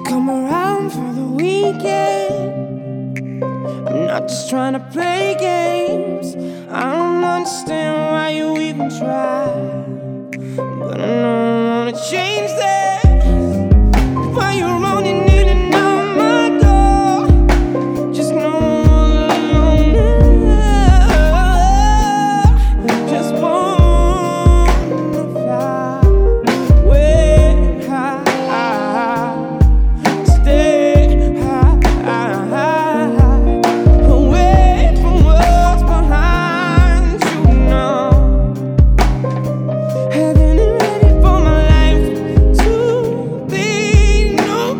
come around for the weekend. I'm not just trying to play games. I don't understand why you even try, but I know I wanna change that. Why you running in and out my door? Just know I'm alone. Just wanna fly way high, stay high, away from what's behind you now. Having it ready for my life to be no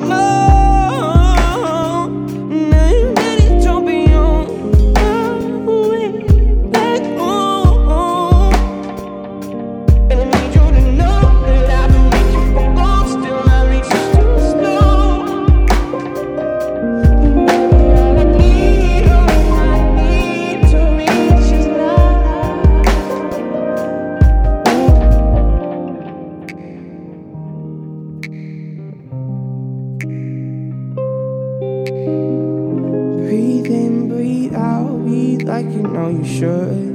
more. Now you ready to be on my way back home. And I need you to know that I've been reaching for gold, still I reach too slow. Baby, all I need to reach is love. Breathe in, breathe out, breathe like you know you should.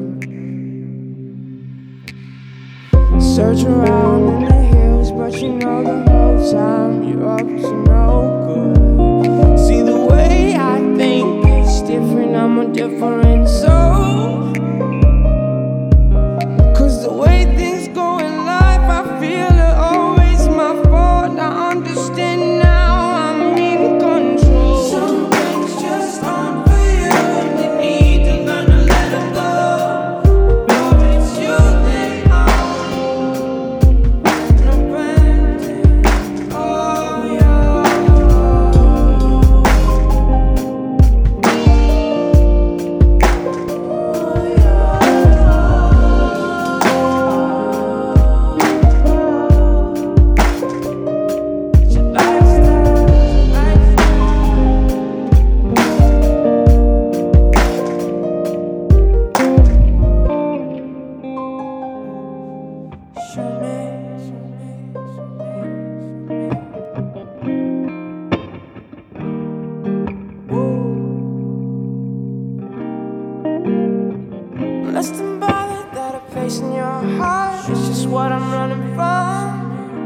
Search around in the hills, but you know the whole time you're up to no good. See the way I think is different, I'm a different soul. Cause the way things go in life, I feel it always my fault. I understand now, I'm in control. Some things just aren't for you, and you need to learn to let them go. But it's you they are. No branding, oh yeah. It's your lifestyle, show me. Less than bothered that a place in your heart is just what I'm running from.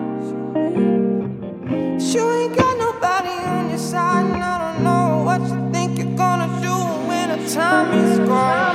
You ain't got nobody on your side, and I don't know what you think you're gonna do when the time is gone.